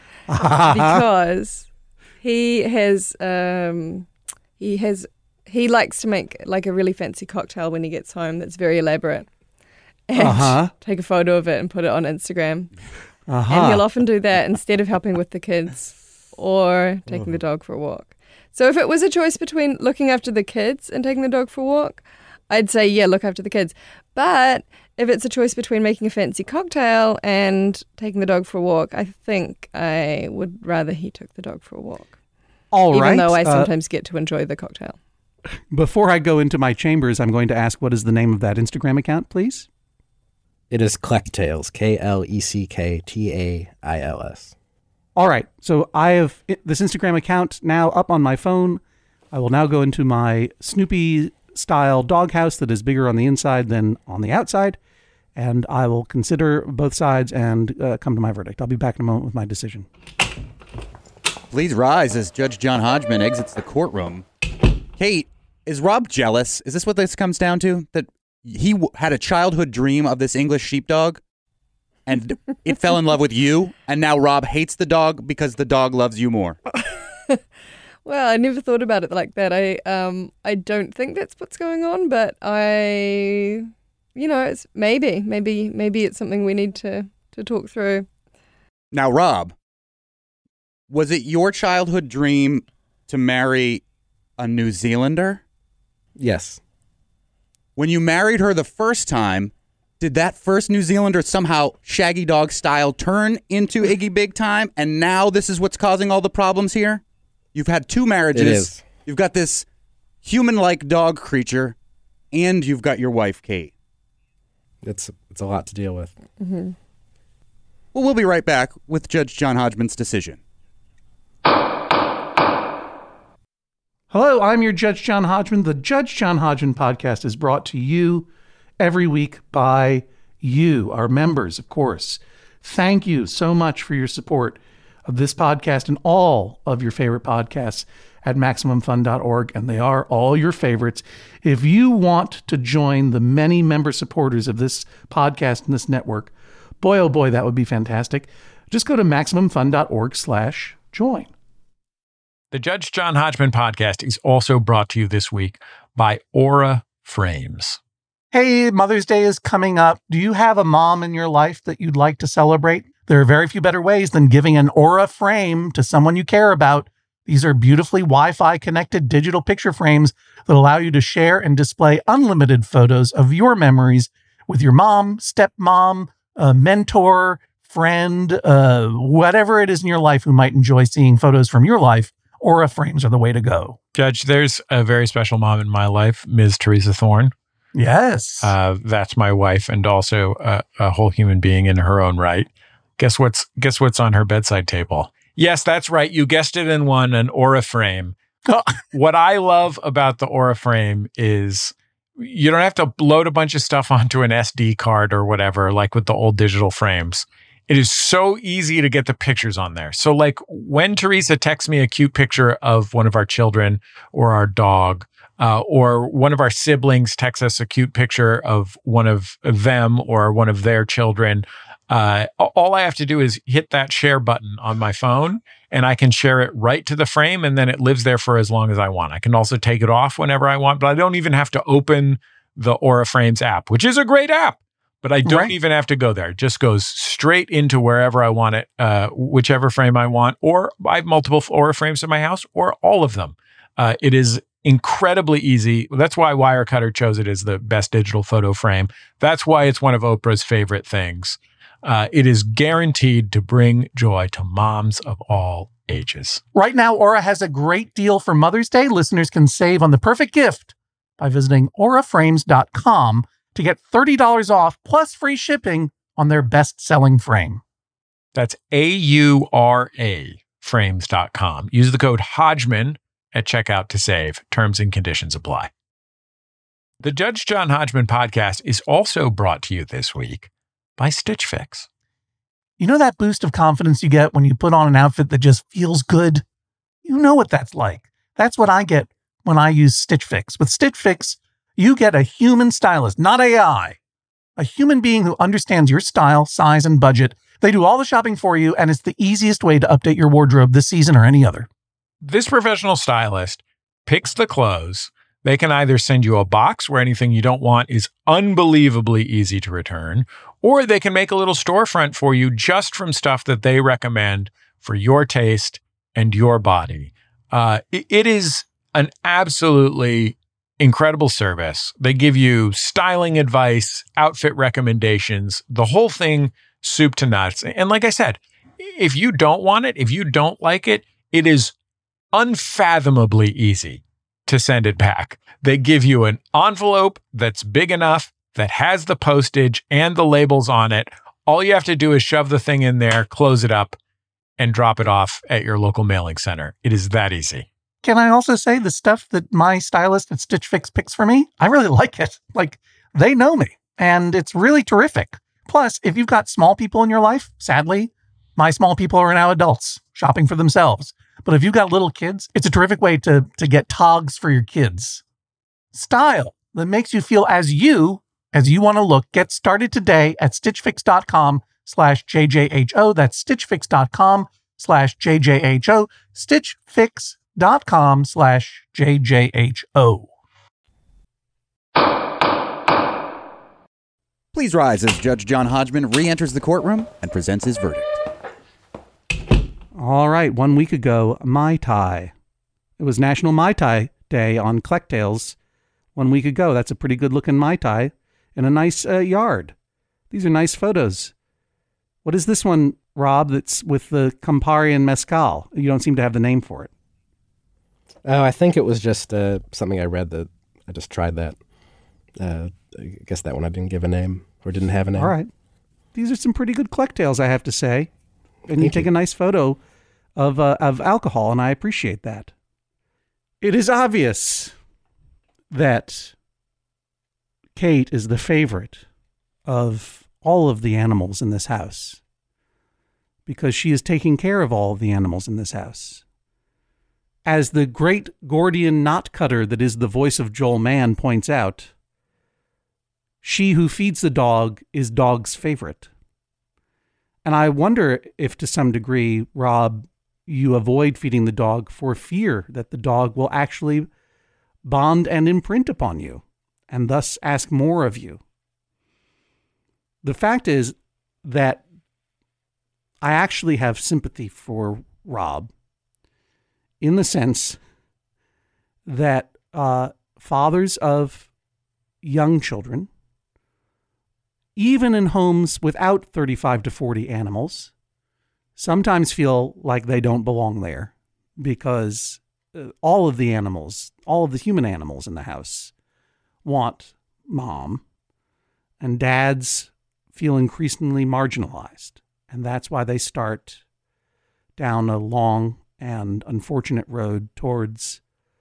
Because he has um, he has he likes to make like a really fancy cocktail when he gets home that's very elaborate, and uh-huh. take a photo of it and put it on Instagram. Uh-huh. And he'll often do that instead of helping with the kids or taking the dog for a walk. So if it was a choice between looking after the kids and taking the dog for a walk, I'd say, yeah, look after the kids. But if it's a choice between making a fancy cocktail and taking the dog for a walk, I think I would rather he took the dog for a walk. All Even right. though I Uh, sometimes get to enjoy the cocktail. Before I go into my chambers, I'm going to ask, what is the name of that Instagram account, please? It is Klecktails, K L E C K T A I L S. All right. So I have this Instagram account now up on my phone. I will now go into my Snoopy-style doghouse that is bigger on the inside than on the outside, and I will consider both sides and uh, come to my verdict. I'll be back in a moment with my decision. Please rise as Judge John Hodgman exits the courtroom. Kate, is Rob jealous? Is this what this comes down to? That he w- had a childhood dream of this English sheepdog, and it fell in love with you, and now Rob hates the dog because the dog loves you more. Well, I never thought about it like that. I um I don't think that's what's going on, but I, you know, it's maybe, maybe, maybe it's something we need to, to talk through. Now, Rob, was it your childhood dream to marry a New Zealander? Yes. When you married her the first time, did that first New Zealander somehow Shaggy Dog style turn into Iggy Big Time, and now this is what's causing all the problems here? You've had two marriages. It is. You've got this human-like dog creature, and you've got your wife, Kate. It's it's a lot to deal with. Mm-hmm. Well, we'll be right back with Judge John Hodgman's decision. Hello, I'm your Judge John Hodgman. The Judge John Hodgman podcast is brought to you every week by you, our members, of course. Thank you so much for your support of this podcast and all of your favorite podcasts at Maximum Fun dot org, and they are all your favorites. If you want to join the many member supporters of this podcast and this network, boy, oh boy, that would be fantastic. Just go to Maximum Fun dot org slash join. The Judge John Hodgman podcast is also brought to you this week by Aura Frames. Hey, Mother's Day is coming up. Do you have a mom in your life that you'd like to celebrate? There are very few better ways than giving an Aura frame to someone you care about. These are beautifully Wi-Fi connected digital picture frames that allow you to share and display unlimited photos of your memories with your mom, stepmom, a mentor, friend, uh, whatever it is in your life who might enjoy seeing photos from your life. Aura frames are the way to go. Judge, there's a very special mom in my life, Miz Teresa Thorne. Yes. Uh, that's my wife and also a, a whole human being in her own right. Guess what's guess what's on her bedside table? Yes, that's right. You guessed it in one, an Aura frame. What I love about the Aura frame is you don't have to load a bunch of stuff onto an S D card or whatever, like with the old digital frames. It is so easy to get the pictures on there. So like when Teresa texts me a cute picture of one of our children or our dog, uh, or one of our siblings texts us a cute picture of one of them or one of their children, uh, all I have to do is hit that share button on my phone and I can share it right to the frame, and then it lives there for as long as I want. I can also take it off whenever I want, but I don't even have to open the Aura Frames app, which is a great app. But I don't right. even have to go there. It just goes straight into wherever I want it, uh, whichever frame I want, or I have multiple Aura frames in my house, or all of them. Uh, it is incredibly easy. That's why Wirecutter chose it as the best digital photo frame. That's why it's one of Oprah's favorite things. Uh, it is guaranteed to bring joy to moms of all ages. Right now, Aura has a great deal for Mother's Day. Listeners can save on the perfect gift by visiting aura frames dot com to get thirty dollars off plus free shipping on their best-selling frame. That's A U R A frames dot com. Use the code Hodgman at checkout to save. Terms and conditions apply. The Judge John Hodgman podcast is also brought to you this week by Stitch Fix. You know that boost of confidence you get when you put on an outfit that just feels good? You know what that's like. That's what I get when I use Stitch Fix. With Stitch Fix, you get a human stylist, not A I. A human being who understands your style, size, and budget. They do all the shopping for you, and it's the easiest way to update your wardrobe this season or any other. This professional stylist picks the clothes. They can either send you a box where anything you don't want is unbelievably easy to return, or they can make a little storefront for you just from stuff that they recommend for your taste and your body. Uh, it, it is an absolutely incredible service. They give you styling advice, outfit recommendations, the whole thing soup to nuts. And like I said, if you don't want it, if you don't like it, it is unfathomably easy to send it back. They give you an envelope that's big enough, that has the postage and the labels on it. All you have to do is shove the thing in there, close it up, and drop it off at your local mailing center. It is that easy. Can I also say the stuff that my stylist at Stitch Fix picks for me? I really like it. Like, they know me, and it's really terrific. Plus, if you've got small people in your life, sadly, my small people are now adults shopping for themselves. But if you've got little kids, it's a terrific way to, to get togs for your kids. Style that makes you feel as you, as you want to look. Get started today at stitchfix.com slash JJHO. That's stitchfix.com slash JJHO. Stitchfix.com slash JJHO. Please rise as Judge John Hodgman re-enters the courtroom and presents his verdict. All right, one week ago, Mai Tai. It was National Mai Tai Day on Klecktails one week ago. That's a pretty good-looking Mai Tai in a nice uh, yard. These are nice photos. What is this one, Rob, that's with the Campari and Mezcal? You don't seem to have the name for it. Oh, I think it was just uh, something I read that I just tried that. Uh, I guess that one I didn't give a name or didn't have a name. All right. These are some pretty good Klecktails, I have to say. And Thank you take you. a nice photo of uh, of alcohol, and I appreciate that. It is obvious that Kate is the favorite of all of the animals in this house because she is taking care of all of the animals in this house. As the great Gordian knot cutter that is the voice of Joel Mann points out, she who feeds the dog is dog's favorite. And I wonder if to some degree, Rob, you avoid feeding the dog for fear that the dog will actually bond and imprint upon you and thus ask more of you. The fact is that I actually have sympathy for Rob in the sense that uh, fathers of young children, even in homes without thirty-five to forty animals, sometimes feel like they don't belong there because uh, all of the animals, all of the human animals in the house want mom, and dads feel increasingly marginalized. And that's why they start down a long and unfortunate road towards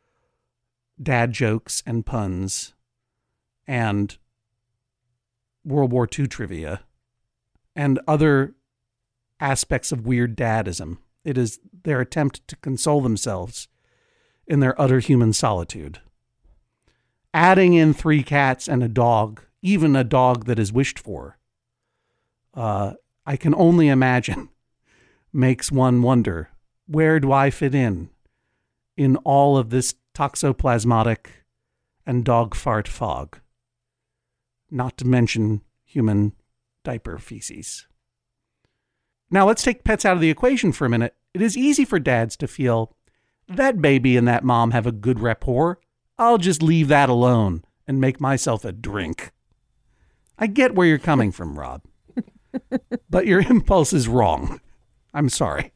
dad jokes and puns and World War Two trivia and other aspects of weird dadism. It is their attempt to console themselves in their utter human solitude. Adding in three cats and a dog, even a dog that is wished for, uh, I can only imagine, makes one wonder, where do I fit in in all of this toxoplasmatic and dog fart fog? Not to mention human diaper feces. Now let's take pets out of the equation for a minute. It is easy for dads to feel that baby and that mom have a good rapport. I'll just leave that alone and make myself a drink. I get where you're coming from, Rob. But your impulse is wrong. I'm sorry.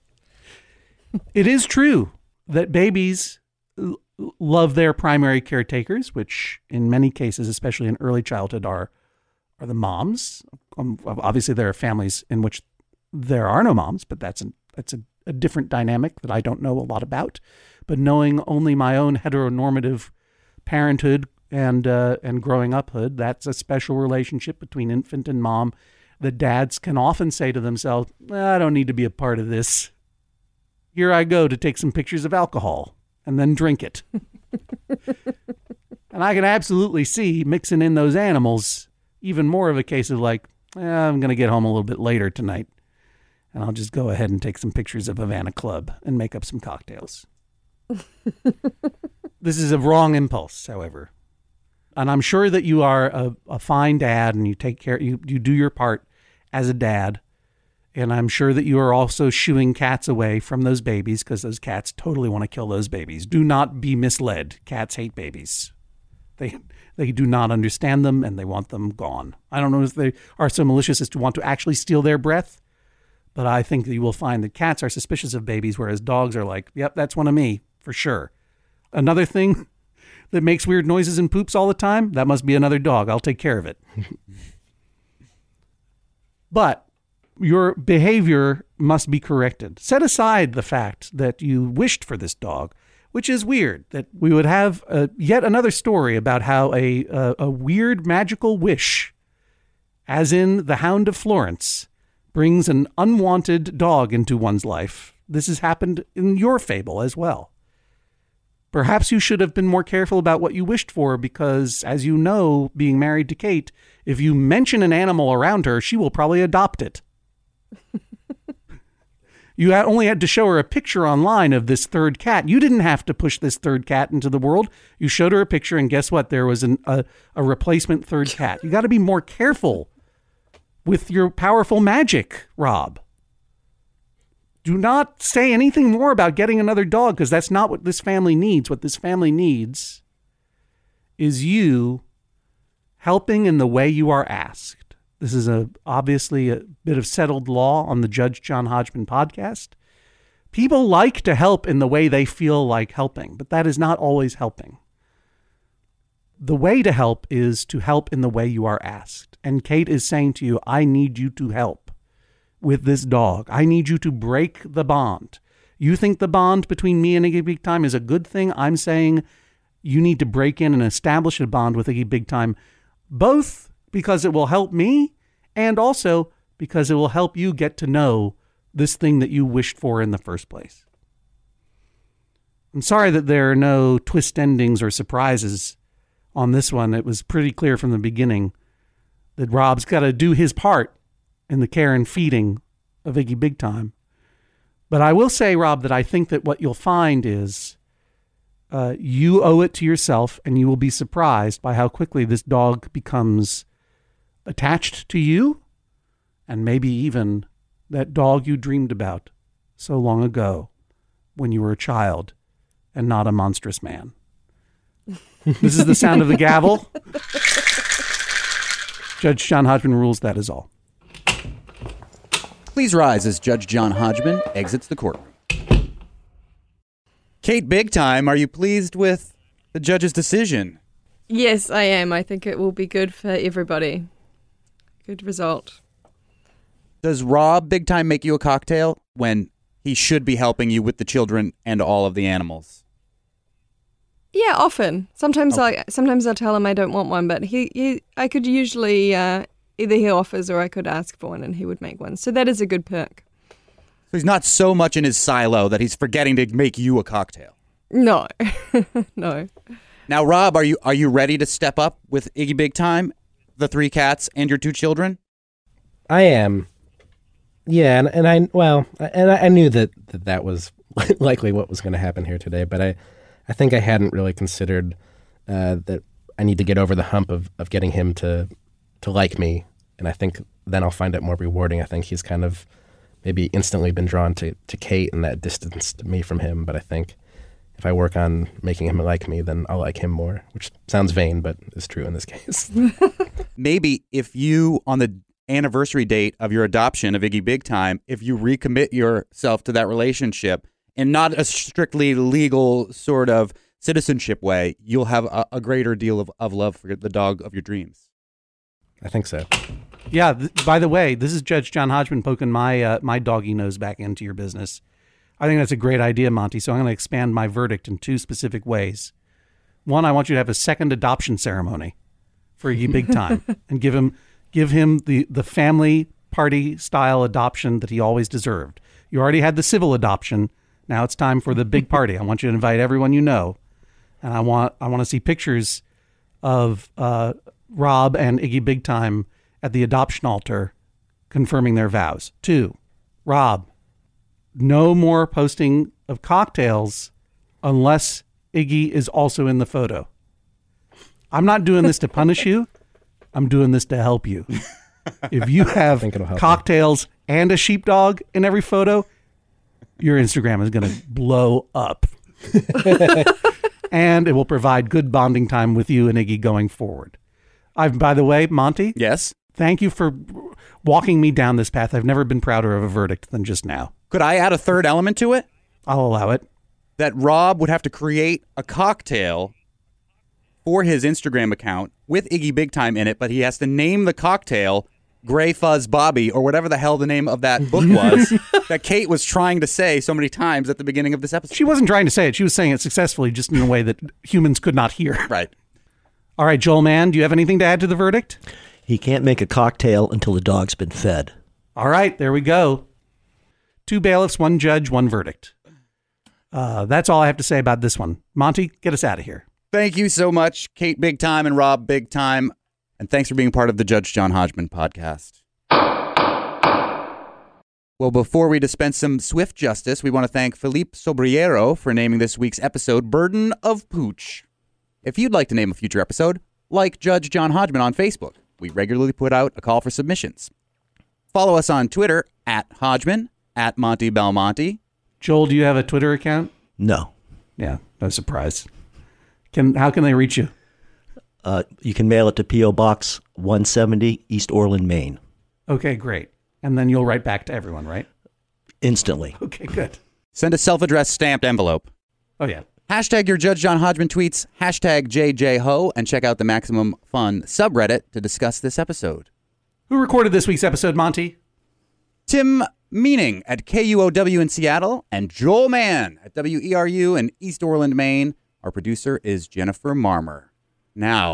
It is true that babies l- love their primary caretakers, which in many cases, especially in early childhood, are are the moms. Um, obviously, there are families in which there are no moms, but that's an, that's a, a different dynamic that I don't know a lot about. But knowing only my own heteronormative parenthood and uh, and growing uphood, that's a special relationship between infant and mom. The dads can often say to themselves, I don't need to be a part of this. Here I go to take some pictures of alcohol and then drink it. And I can absolutely see mixing in those animals even more of a case of like, eh, I'm going to get home a little bit later tonight and I'll just go ahead and take some pictures of Havana Club and make up some cocktails. This is a wrong impulse, however. And I'm sure that you are a, a fine dad and you take care, you, you do your part as a dad. And I'm sure that you are also shooing cats away from those babies because those cats totally want to kill those babies. Do not be misled. Cats hate babies. They they do not understand them and they want them gone. I don't know if they are so malicious as to want to actually steal their breath, but I think that you will find that cats are suspicious of babies, whereas dogs are like, yep, that's one of me, for sure. Another thing that makes weird noises and poops all the time, that must be another dog. I'll take care of it. But your behavior must be corrected. Set aside the fact that you wished for this dog, which is weird, that we would have uh, yet another story about how a, a, a weird magical wish, as in the Hound of Florence, brings an unwanted dog into one's life. This has happened in your fable as well. Perhaps you should have been more careful about what you wished for because, as you know, being married to Kate, if you mention an animal around her, she will probably adopt it. You had only had to show her a picture online of this third cat. You didn't have to push this third cat into the world. You showed her a picture, and guess what? There was an, a, a replacement third cat. You got to be more careful with your powerful magic, Rob. Do not say anything more about getting another dog because that's not what this family needs. What this family needs is you helping in the way you are asked. This is a obviously a bit of settled law on the Judge John Hodgman podcast. People like to help in the way they feel like helping, but that is not always helping. The way to help is to help in the way you are asked. And Kate is saying to you, I need you to help with this dog. I need you to break the bond. You think the bond between me and Iggy Big Time is a good thing? I'm saying you need to break in and establish a bond with Iggy Big Time both because it will help me and also because it will help you get to know this thing that you wished for in the first place. I'm sorry that there are no twist endings or surprises on this one. It was pretty clear from the beginning that Rob's got to do his part in the care and feeding of Iggy Big Time. But I will say, Rob, that I think that what you'll find is uh, you owe it to yourself, and you will be surprised by how quickly this dog becomes attached to you, and maybe even that dog you dreamed about so long ago when you were a child and not a monstrous man. This is the sound of the gavel. Judge John Hodgman rules that is all. Please rise as Judge John Hodgman exits the courtroom. Kate Big Time, are you pleased with the judge's decision? Yes, I am. I think it will be good for everybody. Good result. Does Rob Big Time make you a cocktail when he should be helping you with the children and all of the animals? Yeah, often. Sometimes Okay. I sometimes I tell him I don't want one, but he, he I could usually uh, either he offers or I could ask for one and he would make one. So that is a good perk. So he's not so much in his silo that he's forgetting to make you a cocktail. No. No. Now, Rob, are you are you ready to step up with Iggy Big Time, the three cats, and your two children? I am. Yeah, and, and I well, and I, I knew that, that that was likely what was going to happen here today, but I, I think I hadn't really considered uh, that I need to get over the hump of, of getting him to to like me, and I think then I'll find it more rewarding. I think he's kind of maybe instantly been drawn to, to Kate, and that distanced me from him, but I think if I work on making him like me, then I'll like him more, which sounds vain, but is true in this case. Maybe if you, on the anniversary date of your adoption of Iggy Big Time, if you recommit yourself to that relationship in not a strictly legal sort of citizenship way, you'll have a, a greater deal of, of love for the dog of your dreams. I think so. Yeah, th- by the way, this is Judge John Hodgman poking my uh, my doggy nose back into your business. I think that's a great idea, Monty, so I'm going to expand my verdict in two specific ways. One, I want you to have a second adoption ceremony for Iggy Big Time and give him give him the, the family party style adoption that he always deserved. You already had the civil adoption. Now it's time for the big party. I want you to invite everyone you know. And I want I want to see pictures of uh, Rob and Iggy Big Time at the adoption altar confirming their vows. Two, Rob, no more posting of cocktails unless Iggy is also in the photo. I'm not doing this to punish you. I'm doing this to help you. If you have cocktails me. and a sheepdog in every photo, your Instagram is going to blow up. And it will provide good bonding time with you and Iggy going forward. I've, by the way, Monty. Yes? Thank you for walking me down this path. I've never been prouder of a verdict than just now. Could I add a third element to it? I'll allow it. That Rob would have to create a cocktail for his Instagram account with Iggy Big Time in it, but he has to name the cocktail Grey Fuzz Bobby or whatever the hell the name of that book was that Kate was trying to say so many times at the beginning of this episode. She wasn't trying to say it. She was saying it successfully, just in a way that humans could not hear. Right. All right, Joel Mann, do you have anything to add to the verdict? He can't make a cocktail until the dog's been fed. All right, there we go. Two bailiffs, one judge, one verdict. Uh, that's all I have to say about this one. Monty, get us out of here. Thank you so much, Kate Big Time and Rob Big Time. And thanks for being part of the Judge John Hodgman podcast. Well, before we dispense some swift justice, we want to thank Philippe Sobriero for naming this week's episode Burden of Pooch. If you'd like to name a future episode, like Judge John Hodgman on Facebook. We regularly put out a call for submissions. Follow us on Twitter at Hodgman, at Monty Belmonte. Joel, do you have a Twitter account? No. Yeah, no surprise. Can How can they reach you? Uh, you can mail it to P O Box one seventy, East Orland, Maine. Okay, great. And then you'll write back to everyone, right? Instantly. Okay, good. Send a self-addressed stamped envelope. Oh, yeah. Hashtag your Judge John Hodgman tweets, hashtag J J Ho, and check out the Maximum Fun subreddit to discuss this episode. Who recorded this week's episode, Monty? Tim Meaning at K U O W in Seattle, and Joel Mann at W E R U in East Orland, Maine. Our producer is Jennifer Marmer. Now,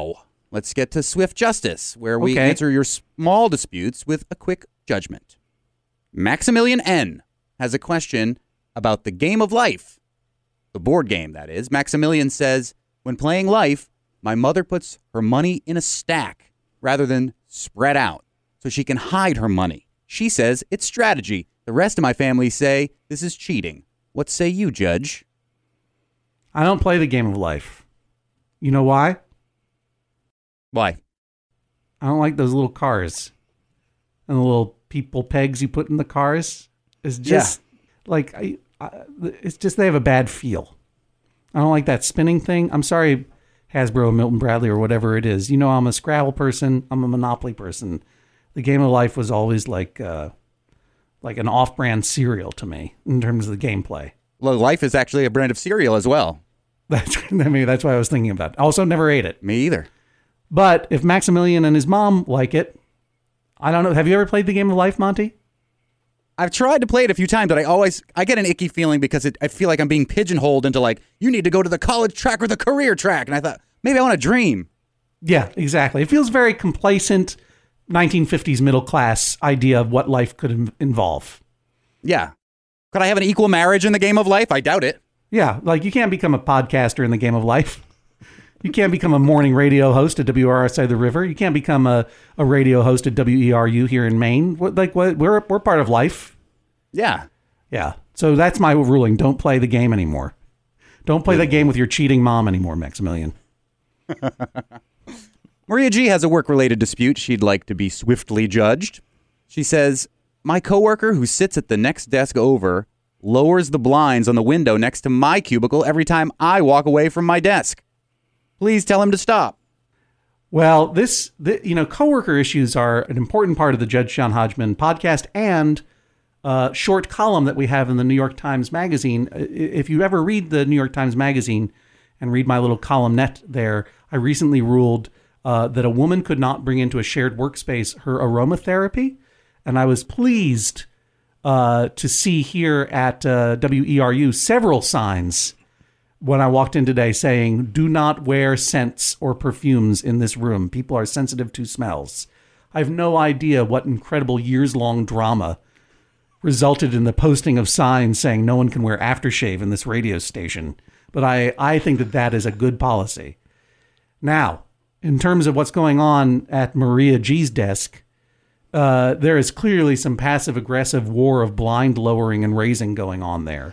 let's get to Swift Justice, where we Okay. answer your small disputes with a quick judgment. Maximilian N. has a question about the game of life. The board game, that is. Maximilian says, when playing Life, my mother puts her money in a stack rather than spread out so she can hide her money. She says it's strategy. The rest of my family say this is cheating. What say you, Judge? I don't play the game of life. You know why? Why? I don't like those little cars and the little people pegs you put in the cars. It's just like, I, I, it's just they have a bad feel. I don't like that spinning thing. I'm sorry, Hasbro, Milton Bradley, or whatever it is. You know, I'm a Scrabble person. I'm a Monopoly person. The game of life was always like uh, like an off-brand cereal to me in terms of the gameplay. Well, Life is actually a brand of cereal as well. That's I mean, that's what I was thinking about. Also, never ate it. Me either. But if Maximilian and his mom like it, I don't know. Have you ever played the game of life, Monty? I've tried to play it a few times, but I always I get an icky feeling because it, I feel like I'm being pigeonholed into like, you need to go to the college track or the career track. And I thought, maybe I want to dream. Yeah, exactly. It feels very complacent, nineteen fifties middle class idea of what life could in- involve. Yeah. Could I have an equal marriage in the game of life? I doubt it. Yeah, like you can't become a podcaster in the game of life. You can't become a morning radio host at W R S I The River. You can't become a, a radio host at W E R U here in Maine. What, like what? We're we're part of life. Yeah. Yeah. So that's my ruling. Don't play the game anymore. Don't play the game with your cheating mom anymore, Maximilian. Maria G has a work-related dispute she'd like to be swiftly judged. She says, my coworker who sits at the next desk over lowers the blinds on the window next to my cubicle every time I walk away from my desk. Please tell him to stop. Well, this, the, you know, coworker issues are an important part of the Judge John Hodgman podcast and uh, short column that we have in the New York Times Magazine. If you ever read the New York Times Magazine and read my little columnette there, I recently ruled uh, that a woman could not bring into a shared workspace her aromatherapy. And I was pleased uh, to see here at uh, W E R U several signs when I walked in today saying, do not wear scents or perfumes in this room. People are sensitive to smells. I have no idea what incredible years-long drama resulted in the posting of signs saying no one can wear aftershave in this radio station. But I, I think that that is a good policy. Now, in terms of what's going on at Maria G's desk, uh, there is clearly some passive-aggressive war of blind lowering and raising going on there.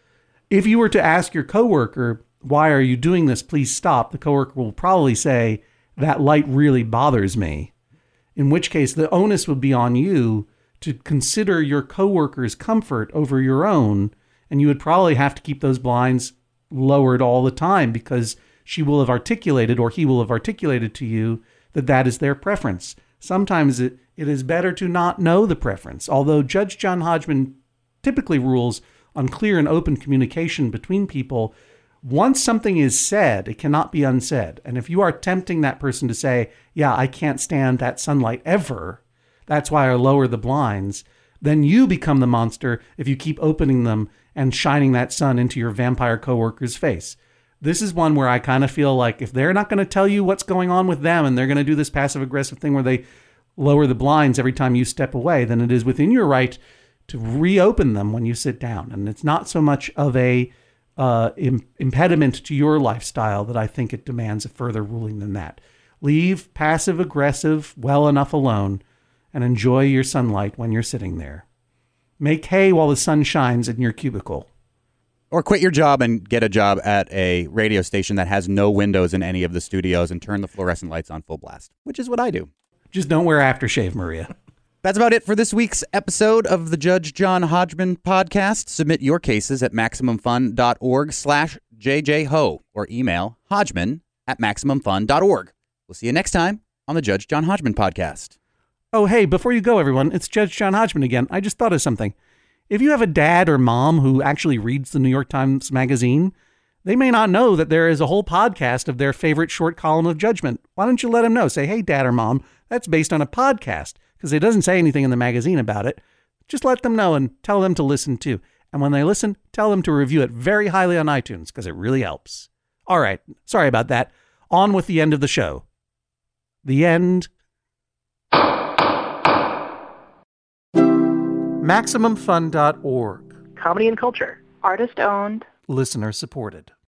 If you were to ask your coworker, why are you doing this? Please stop. The coworker will probably say, that light really bothers me. In which case, the onus would be on you to consider your coworker's comfort over your own. And you would probably have to keep those blinds lowered all the time because she will have articulated or he will have articulated to you that that is their preference. Sometimes it, it is better to not know the preference. Although Judge John Hodgman typically rules on clear and open communication between people, once something is said, it cannot be unsaid. And if you are tempting that person to say, yeah, I can't stand that sunlight ever, that's why I lower the blinds, then you become the monster if you keep opening them and shining that sun into your vampire coworker's face. This is one where I kind of feel like if they're not going to tell you what's going on with them and they're going to do this passive-aggressive thing where they lower the blinds every time you step away, then it is within your right to reopen them when you sit down. And it's not so much of a uh, im- impediment to your lifestyle that I think it demands a further ruling than that. Leave passive-aggressive well enough alone and enjoy your sunlight when you're sitting there. Make hay while the sun shines in your cubicle. Or quit your job and get a job at a radio station that has no windows in any of the studios and turn the fluorescent lights on full blast, which is what I do. Just don't wear aftershave, Maria. That's about it for this week's episode of the Judge John Hodgman podcast. Submit your cases at MaximumFun.org slash JJHo or email Hodgman at MaximumFun.org. We'll see you next time on the Judge John Hodgman podcast. Oh, hey, before you go, everyone, it's Judge John Hodgman again. I just thought of something. If you have a dad or mom who actually reads the New York Times Magazine, they may not know that there is a whole podcast of their favorite short column of judgment. Why don't you let them know? Say, hey, dad or mom, that's based on a podcast, because it doesn't say anything in the magazine about it. Just let them know and tell them to listen too. And when they listen, tell them to review it very highly on iTunes, because it really helps. All right. Sorry about that. On with the end of the show. The end. Maximum Fun dot org. Comedy and culture. Artist owned. Listener supported.